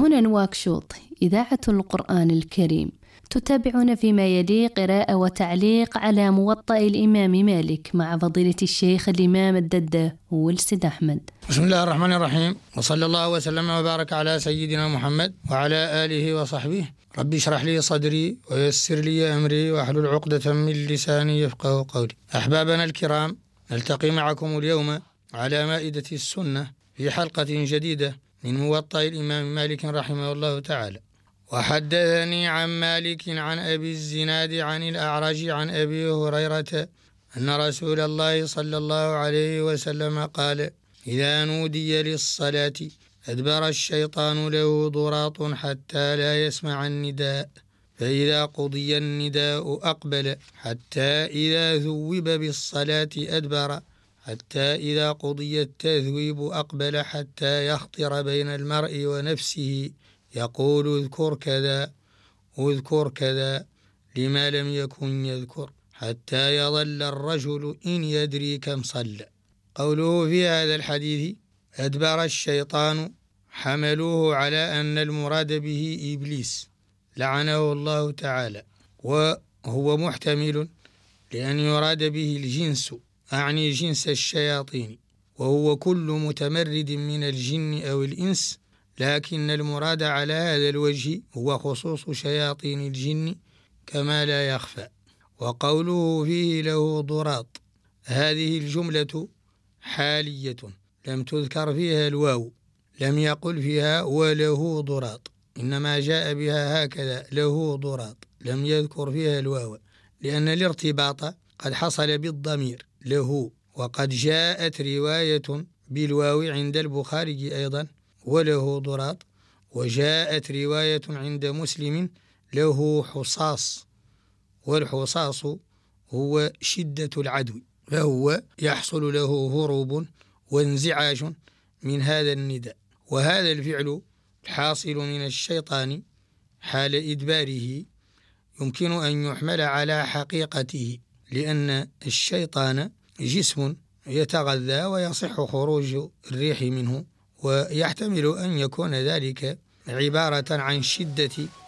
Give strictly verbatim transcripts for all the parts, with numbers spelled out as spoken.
هنا نواكشوط إذاعة القرآن الكريم. تتابعون فيما يلي قراءة وتعليق على موطأ الإمام مالك مع فضيلة الشيخ الإمام الددة والسيد أحمد. بسم الله الرحمن الرحيم، وصلى الله وسلم وبارك على سيدنا محمد وعلى آله وصحبه. ربي اشرح لي صدري ويسر لي أمري واحلل عقدة من لساني يفقه قولي. أحبابنا الكرام، نلتقي معكم اليوم على مائدة السنة في حلقة جديدة من موطأ الإمام مالك رحمه الله تعالى. وحدثني عن مالك عن أبي الزناد عن الأعرج عن أبي هريرة أن رسول الله صلى الله عليه وسلم قال: إذا نودي للصلاة أدبر الشيطان له ضراط حتى لا يسمع النداء، فإذا قضي النداء أقبل حتى إذا ثوب بالصلاة أدبر، حتى إذا قضي التثويب أقبل حتى يخطر بين المرء ونفسه يقول اذكر كذا اذكر كذا لما لم يكن يذكر، حتى يظل الرجل إن يدري كم صلى. قوله في هذا الحديث أدبر الشيطان حملوه على أن المراد به إبليس لعنه الله تعالى، وهو محتمل لأن يراد به الجنس، أعني جنس الشياطين، وهو كل متمرد من الجن أو الإنس، لكن المراد على هذا الوجه هو خصوص شياطين الجن كما لا يخفى. وقوله فيه له ضراط، هذه الجملة حالية لم تذكر فيها الواو، لم يقل فيها وله ضراط، إنما جاء بها هكذا له ضراط، لم يذكر فيها الواو، لأن الارتباط قد حصل بالضمير له. وقد جاءت رواية بالواو عند البخاري أيضا وله ضراط، وجاءت رواية عند مسلم له حصاص، والحصاص هو شدة العدو، فهو يحصل له هروب وانزعاج من هذا النداء. وهذا الفعل الحاصل من الشيطان حال إدباره يمكن أن يحمل على حقيقته، لأن الشيطان جسم يتغذى ويصح خروج الريح منه، ويحتمل أن يكون ذلك عبارة عن شدة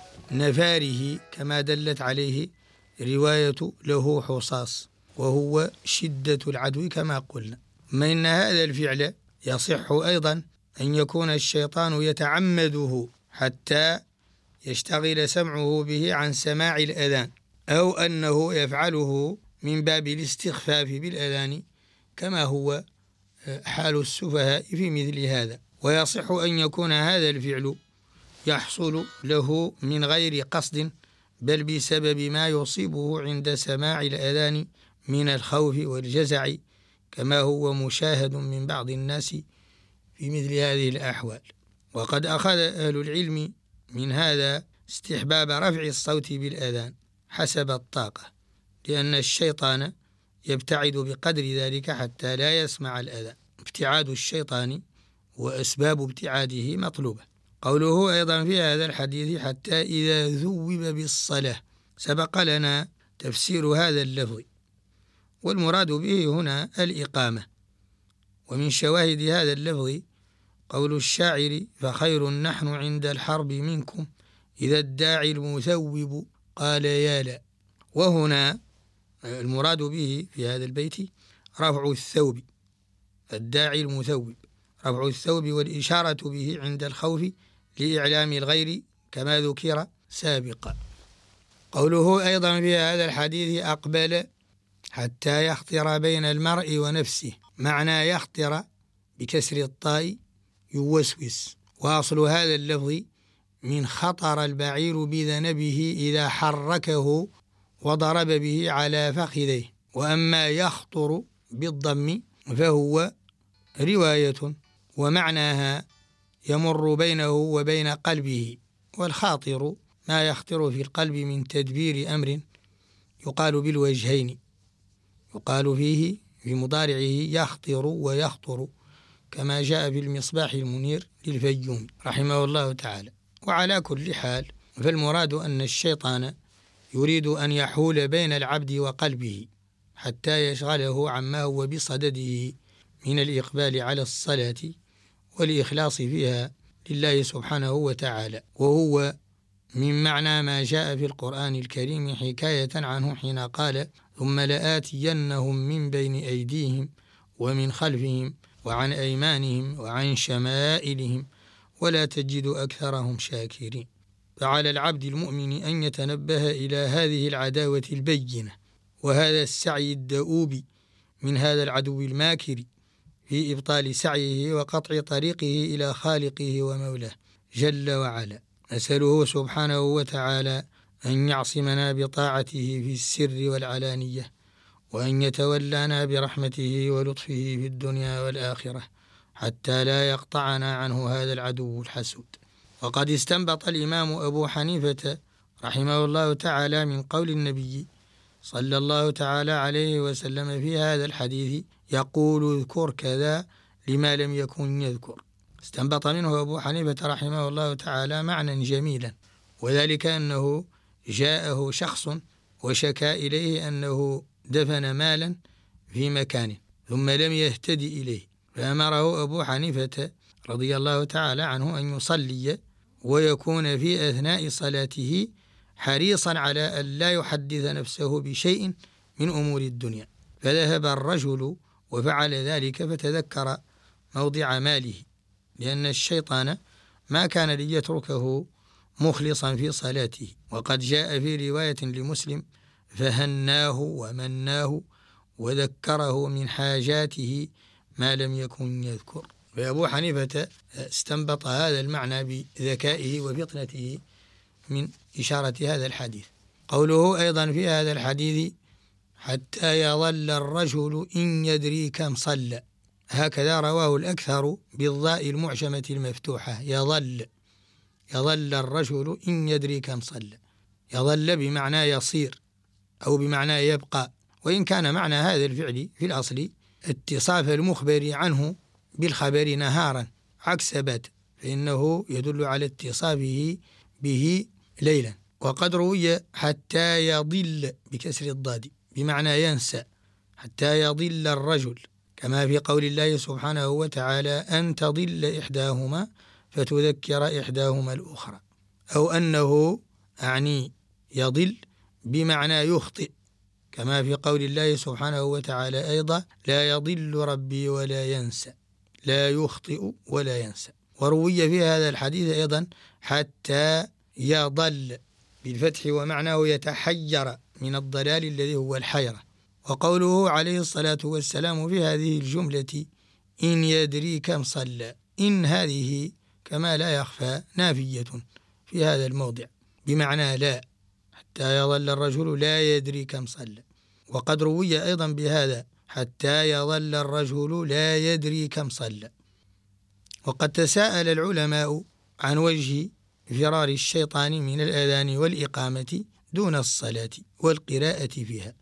نفاره كما دلت عليه رواية له حصاص، وهو شدة العدو كما قلنا. ما إن هذا الفعل يصح أيضا أن يكون الشيطان يتعمده حتى يشتغل سمعه به عن سماع الأذان، أو أنه يفعله من باب الاستخفاف بالأذان كما هو حال السفهاء في مثل هذا. ويصح أن يكون هذا الفعل يحصل له من غير قصد، بل بسبب ما يصيبه عند سماع الأذان من الخوف والجزع، كما هو مشاهد من بعض الناس في مثل هذه الأحوال. وقد أخذ أهل العلم من هذا استحباب رفع الصوت بالأذان حسب الطاقة، لأن الشيطان يبتعد بقدر ذلك حتى لا يسمع الأذان. ابتعاد الشيطان وأسباب ابتعاده مطلوبة. قوله أيضا في هذا الحديث حتى إذا ذوب بالصلاة، سبق لنا تفسير هذا اللفظ، والمراد به هنا الإقامة. ومن شواهد هذا اللفظ قول الشاعر: فخير نحن عند الحرب منكم إذا الداعي المثوب قال يا لا. وهنا المراد به في هذا البيت رفع الثوب، الداعي المثوب رفع الثوب، والإشارة به عند الخوف لإعلام الغير كما ذكر سابقا. قوله أيضا في هذا الحديث أقبل حتى يخطر بين المرء ونفسه، معنى يخطر بكسر الطاء يوسوس، وأصل هذا اللفظ من خطر البعير بذنبه إذا حركه وضرب به على فخذيه. وأما يخطر بالضم فهو رواية ومعناها يمر بينه وبين قلبه، والخاطر ما يخطر في القلب من تدبير أمر يقال بالوجهين، يقال فيه في مضارعه يخطر ويخطر، كما جاء في المصباح المنير للفيوم رحمه الله تعالى. وعلى كل حال فالمراد أن الشيطان يريد أن يحول بين العبد وقلبه حتى يشغله عما هو بصدده من الإقبال على الصلاة والإخلاص فيها لله سبحانه وتعالى، وهو من معنى ما جاء في القرآن الكريم حكاية عنه حين قال: ثم لآتينهم من بين أيديهم ومن خلفهم وعن أيمانهم وعن شمائلهم ولا تجد أكثرهم شاكرين. فعلى العبد المؤمن أن يتنبه إلى هذه العداوة البينة وهذا السعي الدؤوب من هذا العدو الماكر في إبطال سعيه وقطع طريقه إلى خالقه ومولاه جل وعلا. نسأله سبحانه وتعالى أن يعصمنا بطاعته في السر والعلانية، وأن يتولانا برحمته ولطفه في الدنيا والآخرة حتى لا يقطعنا عنه هذا العدو الحسود. وقد استنبط الإمام أبو حنيفة رحمه الله تعالى من قول النبي صلى الله تعالى عليه وسلم في هذا الحديث: يقول اذكر كذا لما لم يكن يذكر. استنبط منه أبو حنيفة رحمه الله تعالى معنى جميلا، وذلك أنه جاءه شخص وشكى إليه أنه دفن مالا في مكان ثم لم يهتدي إليه، فأمره أبو حنيفة رضي الله تعالى عنه أن يصلي ويكون في أثناء صلاته حريصا على أن لا يحدث نفسه بشيء من أمور الدنيا. فذهب الرجل وفعل ذلك فتذكر موضع ماله، لأن الشيطان ما كان ليتركه مخلصا في صلاته. وقد جاء في رواية لمسلم: فهناه ومناه وذكره من حاجاته ما لم يكن يذكر. فأبو حنيفة استنبط هذا المعنى بذكائه وفطنته من إشارة هذا الحديث. قوله أيضا في هذا الحديث: حتى يظل الرجل إن يدري كم صلى، هكذا رواه الأكثر بالضاء المعجمة المفتوحة: يظل يظل الرجل إن يدري كم صلى. يظل بمعنى يصير أو بمعنى يبقى، وإن كان معنى هذا الفعل في الأصل اتصاف المخبر عنه بالخبر نهارا عكس بات، فإنه يدل على اتصافه به ليلا. وقد روي حتى يضل بكسر الضاد بمعنى ينسى، حتى يضل الرجل، كما في قول الله سبحانه وتعالى: أن تضل إحداهما فتذكر إحداهما الأخرى. أو أنه أعني يضل بمعنى يخطئ، كما في قول الله سبحانه وتعالى أيضا: لا يضل ربي ولا ينسى، لا يخطئ ولا ينسى. وروي في هذا الحديث أيضا حتى يضل بالفتح ومعناه يتحير من الضلال الذي هو الحيرة. وقوله عليه الصلاة والسلام في هذه الجملة: إن يدري كم صلى، إن هذه كما لا يخفى نافية في هذا الموضع بمعنى لا، حتى يظل الرجل لا يدري كم صلى. وقد روي أيضا بهذا: حتى يظل الرجل لا يدري كم صلى. وقد تساءل العلماء عن وجه فرار الشيطان من الأذان والإقامة دون الصلاة والقراءة فيها،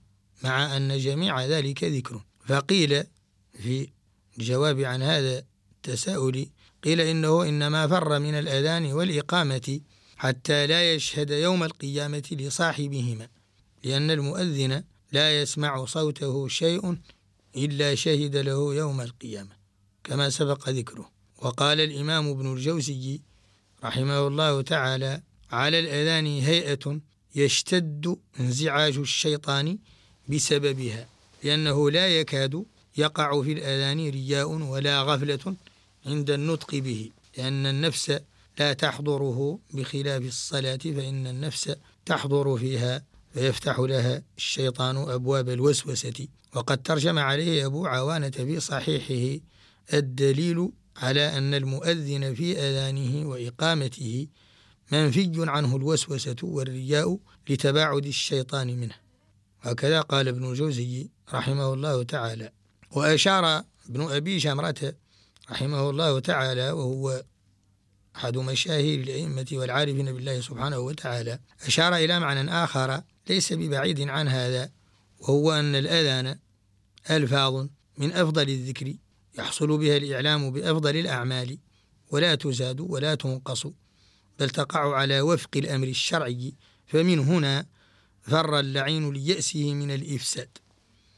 مع أن جميع ذلك ذكر. فقيل في الجواب عن هذا التساؤل، قيل إنه إنما فر من الأذان والإقامة حتى لا يشهد يوم القيامة لصاحبهما، لأن المؤذن لا يسمع صوته شيء إلا شهد له يوم القيامة كما سبق ذكره. وقال الإمام ابن الجوزي رحمه الله تعالى: على الأذان هيئة يشتد انزعاج الشيطان بسببها، لأنه لا يكاد يقع في الأذان رياء ولا غفلة عند النطق به، لأن النفس لا تحضره بخلاف الصلاة، فإن النفس تحضر فيها فيفتح لها الشيطان أبواب الوسوسة. وقد ترجم عليه أبو عوانة في صحيحه: الدليل على أن المؤذن في أذانه وإقامته منفي عنه الوسوسة والرياء لتباعد الشيطان منه. هكذا قال ابن الجوزي رحمه الله تعالى. وأشار ابن أبي جمرة رحمه الله تعالى، وهو أحد مشاهير الأئمة والعارفين بالله سبحانه وتعالى، أشار إلى معنى آخر ليس ببعيد عن هذا، وهو أن الأذان ألفاظ من أفضل الذكر يحصل بها الإعلام بأفضل الأعمال، ولا تزاد ولا تنقص، بل تقع على وفق الأمر الشرعي. فمن هنا فر اللعين ليأسه من الإفساد،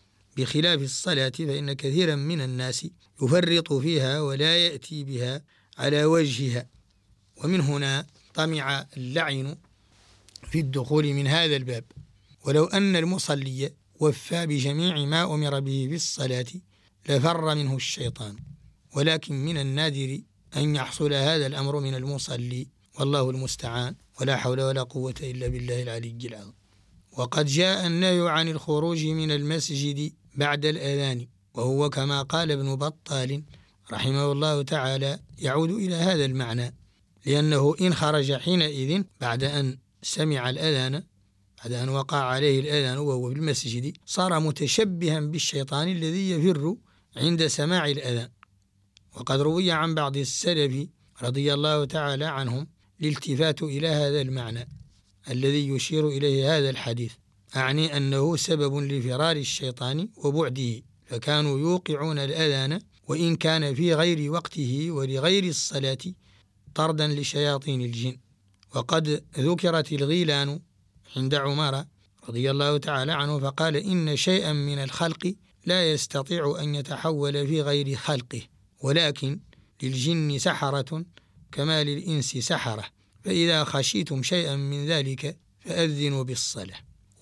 بخلاف الصلاة فإن كثيرا من الناس يفرط فيها ولا يأتي بها على وجهها. ومن هنا طمع اللعن في الدخول من هذا الباب. ولو أن المصلي وفى بجميع ما أمر به في الصلاة لفر منه الشيطان، ولكن من النادر أن يحصل هذا الأمر من المصلي، والله المستعان، ولا حول ولا قوة إلا بالله العلي العظيم. وقد جاء النهي عن الخروج من المسجد بعد الأذان، وهو كما قال ابن بطال رحمه الله تعالى يعود إلى هذا المعنى، لأنه إن خرج حينئذ بعد أن سمع الأذان، بعد أن وقع عليه الأذان وهو في المسجد، صار متشبها بالشيطان الذي يفر عند سماع الأذان. وقد روي عن بعض السلف رضي الله تعالى عنهم الالتفات إلى هذا المعنى الذي يشير إليه هذا الحديث، أعني أنه سبب لفرار الشيطان وبعده، فكانوا يوقعون الأذان وإن كان في غير وقته ولغير الصلاة طردا لشياطين الجن. وقد ذكرت الغيلان عند عمر رضي الله تعالى عنه فقال: إن شيئا من الخلق لا يستطيع أن يتحول في غير خلقه، ولكن للجن سحرة كما للإنس سحرة، فإذا خشيتم شيئا من ذلك فأذنوا بالصلاة.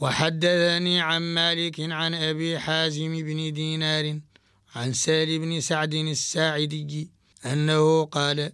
وحدثني عن مالك عن أبي حازم بن دينار عن سهل بن سعد الساعدي أنه قال: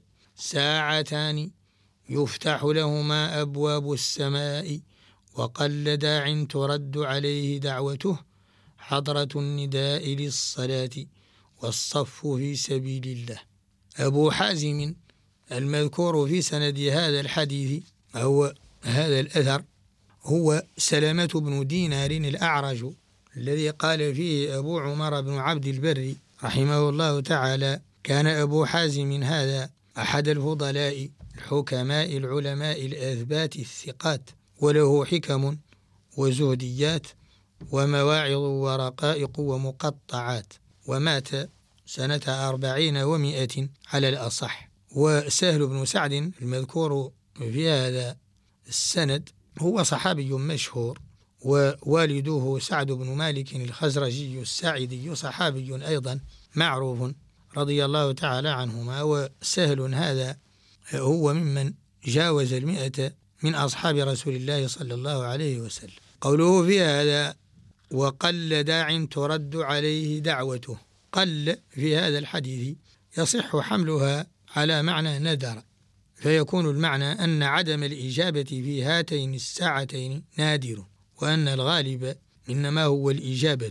ساعتان يفتح لهما أبواب السماء وقل داع ترد عليه دعوته، حضرة النداء للصلاة والصف في سبيل الله. أبو حازم المذكور في سند هذا الحديث أو هذا الأثر هو سلمة بن دينار الأعرج، الذي قال فيه أبو عمر بن عبد البر رحمه الله تعالى: كان أبو حازم هذا أحد الفضلاء الحكماء العلماء الأثبات الثقات، وله حكم وزهديات ومواعظ ورقائق ومقطعات، ومات سنة أربعين ومائة على الأصح. وسهل بن سعد المذكور في هذا السند هو صحابي مشهور، ووالده سعد بن مالك الخزرجي الساعدي صحابي أيضا معروف رضي الله تعالى عنهما. وسهل هذا هو ممن جاوز المئة من أصحاب رسول الله صلى الله عليه وسلم. قوله في هذا وقل داع ترد عليه دعوته، قل في هذا الحديث يصح حملها على معنى ندر، فيكون المعنى أن عدم الإجابة في هاتين الساعتين نادر، وأن الغالب إنما هو الإجابة،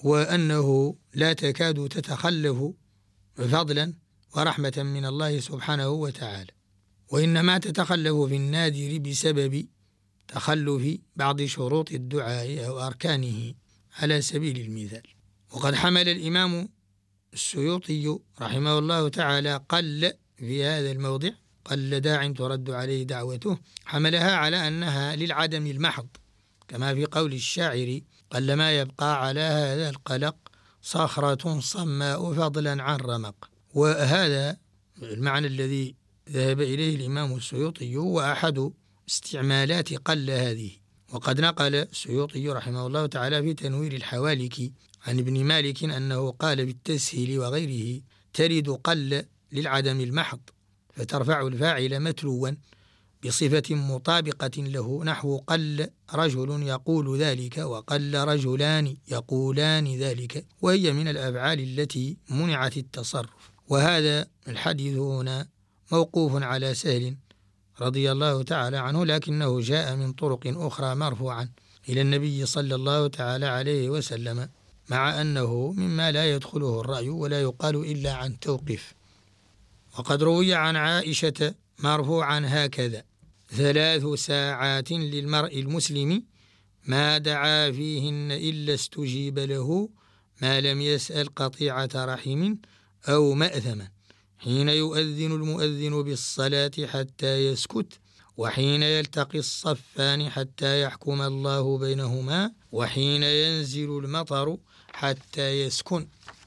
وأنه لا تكاد تتخلف فضلا ورحمة من الله سبحانه وتعالى، وإنما تتخلف في النادر بسبب تخلف بعض شروط الدعاء أو أركانه على سبيل المثال. وقد حمل الإمام السيوطي رحمه الله تعالى قل في هذا الموضع، قل داع ترد عليه دعوته، حملها على أنها للعدم المحض، كما في قول الشاعر: قل ما يبقى على هذا القلق صخرة صماء فضلا عن رمق. وهذا المعنى الذي ذهب إليه الإمام السيوطي هو أحد استعمالات قل هذه. وقد نقل السيوطي رحمه الله تعالى في تنوير الحوالك عن ابن مالك أنه قال بالتسهيل وغيره: ترد قل للعدم المحض فترفع الفاعل متلوا بصفة مطابقة له، نحو قل رجل يقول ذلك وقل رجلان يقولان ذلك، وهي من الأفعال التي منعت التصرف. وهذا الحديث هنا موقوف على سهل رضي الله تعالى عنه، لكنه جاء من طرق أخرى مرفوعا إلى النبي صلى الله تعالى عليه وسلم، مع أنه مما لا يدخله الرأي ولا يقال إلا عن توقيف. وقد روي عن عائشة مرفوعا هكذا: ثلاث ساعات للمرء المسلم ما دعا فيهن إلا استجيب له ما لم يسأل قطيعة رحم أو مأثما، حين يؤذن المؤذن بالصلاة حتى يسكت، وحين يلتقي الصفان حتى يحكم الله بينهما، وحين ينزل المطر حتى يسكن.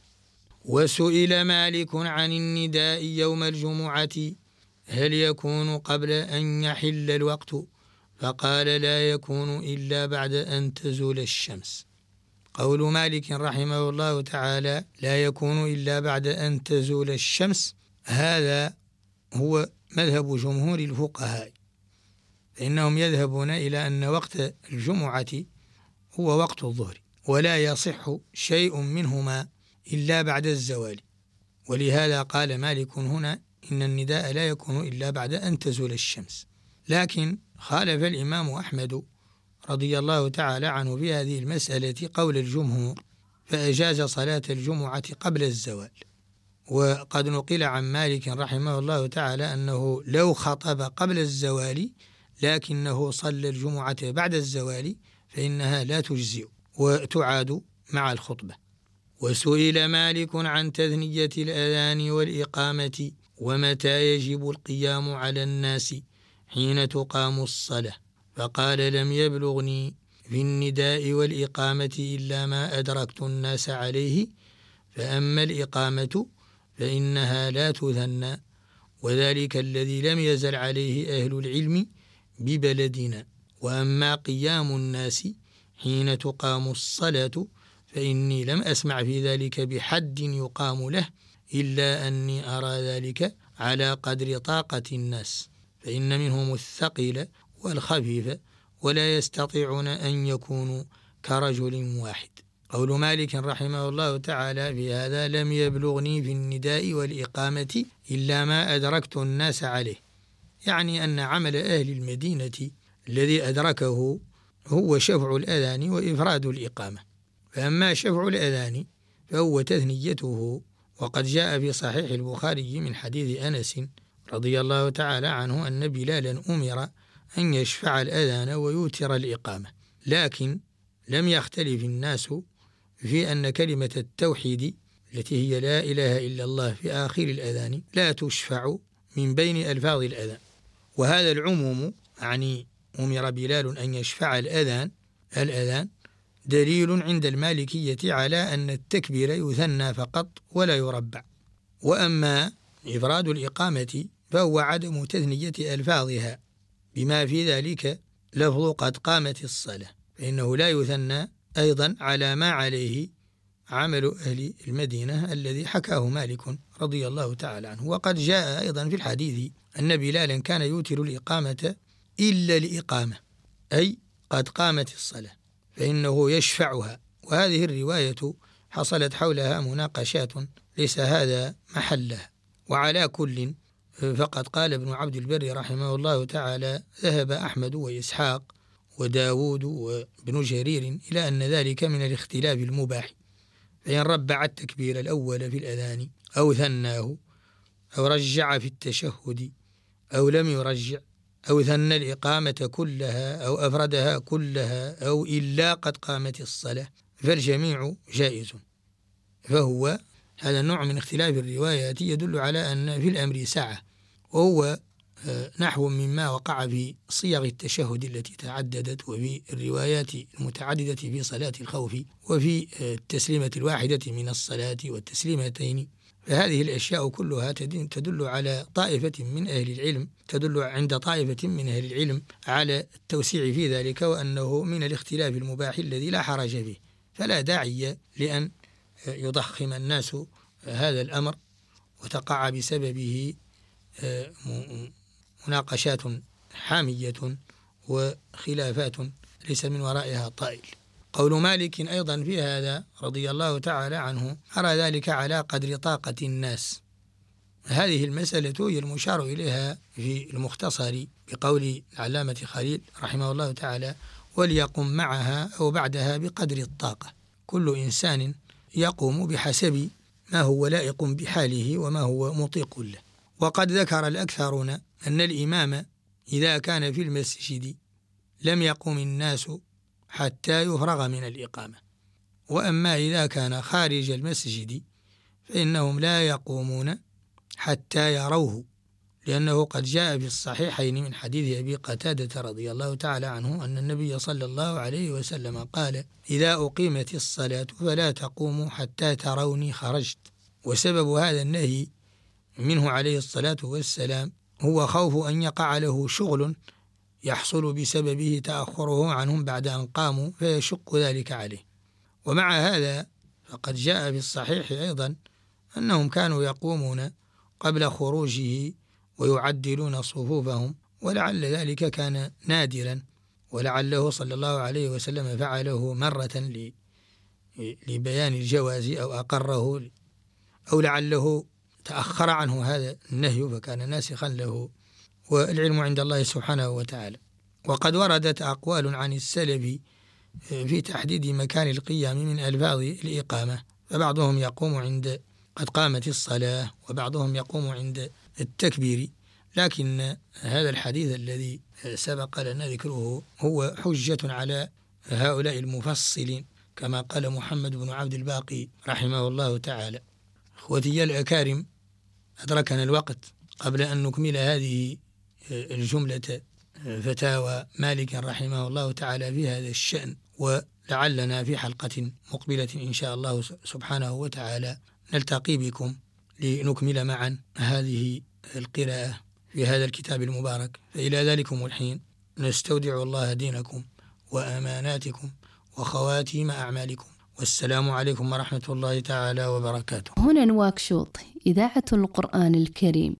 وسئل مالك عن النداء يوم الجمعة هل يكون قبل أن يحل الوقت؟ فقال: لا يكون إلا بعد أن تزول الشمس. قول مالك رحمه الله تعالى لا يكون إلا بعد أن تزول الشمس، هذا هو مذهب جمهور الفقهاء، فإنهم يذهبون إلى أن وقت الجمعة هو وقت الظهر، ولا يصح شيء منهما إلا بعد الزوال. ولهذا قال مالك هنا إن النداء لا يكون إلا بعد أن تزول الشمس. لكن خالف الإمام أحمد رضي الله تعالى عنه في هذه المسألة قول الجمهور، فأجاز صلاة الجمعة قبل الزوال. وقد نقل عن مالك رحمه الله تعالى أنه لو خطب قبل الزوال لكنه صلى الجمعة بعد الزوال فإنها لا تجزئ وتعاد مع الخطبة. وسئل مالك عن تثنية الأذان والإقامة ومتى يجب القيام على الناس حين تقام الصلاة، فقال لم يبلغني في النداء والإقامة إلا ما أدركت الناس عليه، فأما الإقامة فإنها لا تثنى، وذلك الذي لم يزل عليه أهل العلم ببلدنا. وأما قيام الناس حين تقام الصلاة فإني لم أسمع في ذلك بحد يقام له، إلا أني أرى ذلك على قدر طاقة الناس، فإن منهم الثقيل والخفيف ولا يستطيعون أن يكونوا كرجل واحد. قول مالك رحمه الله تعالى في هذا لم يبلغني في النداء والإقامة إلا ما أدركت الناس عليه، يعني أن عمل أهل المدينة الذي أدركه هو شفع الأذان وإفراد الإقامة. فأما شفع الأذان فهو تثنيته، وقد جاء في صحيح البخاري من حديث أنس رضي الله تعالى عنه أن بلالا أمر أن يشفع الأذان ويوتر الإقامة، لكن لم يختلف الناس في أن كلمة التوحيد التي هي لا إله إلا الله في آخر الأذان لا تشفع من بين ألفاظ الأذان. وهذا العموم يعني أمر بلال أن يشفع الأذان الأذان دليل عند المالكية على أن التكبير يثنى فقط ولا يربع. وأما إفراد الإقامة فهو عدم تثنية ألفاظها، بما في ذلك لفظ قد قامت الصلاة، فإنه لا يثنى أيضا على ما عليه عمل أهل المدينة الذي حكاه مالك رضي الله تعالى عنه. وقد جاء أيضا في الحديث أن بلالا كان يوتر الإقامة إلا الإقامة، أي قد قامت الصلاة فإنه يشفعها. وهذه الرواية حصلت حولها مناقشات ليس هذا محلها. وعلى كل فقد قال ابن عبد البر رحمه الله تعالى ذهب أحمد وإسحاق وداود وابن جرير إلى أن ذلك من الاختلاف المباح، فإن ربع التكبير الأول في الأذان أو ثناه أو رجع في التشهد أو لم يرجع أو ثنى الإقامة كلها أو أفردها كلها أو إلا قد قامت الصلاة فالجميع جائز. فهو هذا النوع من اختلاف الروايات يدل على أن في الأمر سعة، وهو نحو مما وقع في صيغ التشهد التي تعددت وفي الروايات المتعددة في صلاة الخوف وفي التسليمة الواحدة من الصلاة والتسليمتين. فهذه الأشياء كلها تدل على طائفة من أهل العلم تدل عند طائفة من أهل العلم على التوسيع في ذلك، وأنه من الاختلاف المباح الذي لا حرج فيه، فلا داعي لأن يضخم الناس هذا الأمر وتقع بسببه مناقشات حامية وخلافات ليس من ورائها طائل. قول مالك أيضا في هذا رضي الله تعالى عنه أرى ذلك على قدر طاقة الناس. هذه المسألة هي المشار إليها في المختصر بقول العلامة خليل رحمه الله تعالى وليقم معها أو بعدها بقدر الطاقة، كل إنسان يقوم بحسب ما هو لائق بحاله وما هو مطيق له. وقد ذكر الأكثرون أن الإمام إذا كان في المسجد لم يقم الناس حتى يفرغ من الإقامة، وأما إذا كان خارج المسجد فإنهم لا يقومون حتى يروه، لأنه قد جاء في الصحيحين من حديث أبي قتادة رضي الله تعالى عنه أن النبي صلى الله عليه وسلم قال إذا أقيمت الصلاة فلا تقوموا حتى تروني خرجت. وسبب هذا النهي منه عليه الصلاة والسلام هو خوف أن يقع له شغل يحصل بسببه تأخره عنهم بعد أن قاموا فيشق ذلك عليه. ومع هذا فقد جاء في الصحيح أيضا أنهم كانوا يقومون قبل خروجه ويعدلون صفوفهم، ولعل ذلك كان نادرا، ولعله صلى الله عليه وسلم فعله مرة لبيان الجواز أو أقره، أو لعله تأخر عنه هذا النهي فكان ناسخا له، والعلم عند الله سبحانه وتعالى. وقد وردت أقوال عن السلف في تحديد مكان القيام من ألفاظ الإقامة، فبعضهم يقوم عند قد قامت الصلاة، وبعضهم يقوم عند التكبير، لكن هذا الحديث الذي سبق لنا ذكره هو حجة على هؤلاء المفصلين، كما قال محمد بن عبد الباقي رحمه الله تعالى. أخوتي الأكارم، أدركنا الوقت قبل أن نكمل هذه الجملة فتاوى مالك رحمه الله تعالى في هذا الشأن، ولعلنا في حلقة مقبلة إن شاء الله سبحانه وتعالى نلتقي بكم لنكمل معا هذه القراءة في هذا الكتاب المبارك. فإلى ذلكم الحين نستودع الله دينكم وأماناتكم وخواتيم أعمالكم، والسلام عليكم ورحمة الله تعالى وبركاته. هنا نواكشوط، إذاعة القرآن الكريم.